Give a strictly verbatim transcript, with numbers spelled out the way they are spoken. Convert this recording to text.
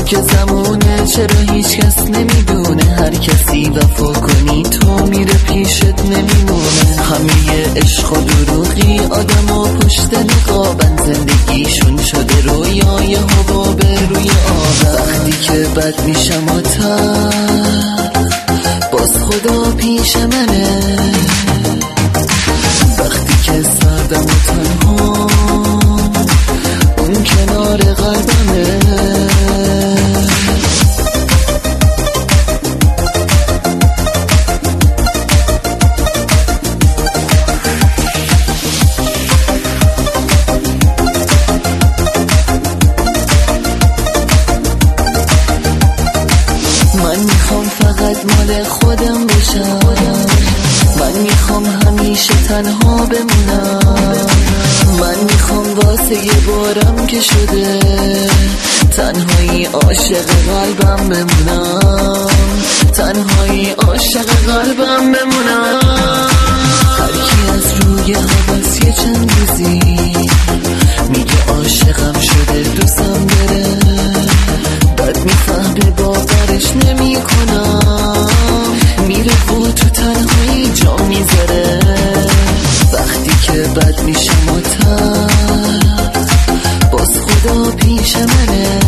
که زمونه، چرا هیچ کس نمیدونه هر کسی وفا کنی تو میره پیشت نمیمونه. همه عشق و دروغی آدم و پشت نقابن، زندگیشون شده رویای حباب روی آبن. وقتی که بد میشم و تر باز خدا پیش منه، وقتی که سردم و تنها اون کنار قلبمه. من میخوام فقط مال خودم بشم، من میخوام همیشه تنها بمونم. من میخوام واسه یه بارم که شده تنهایی عاشق قلبم بمونم، تنهایی عاشق قلبم بمونم. هر کی از روی هوس یه چند روزی میگه عاشقم شده دوستم بره، بد میفهمه باورش نمی کنم، میره و تو تنهایی جا میذاره. وقتی که بد میشم و تر باز خدا پیش منه.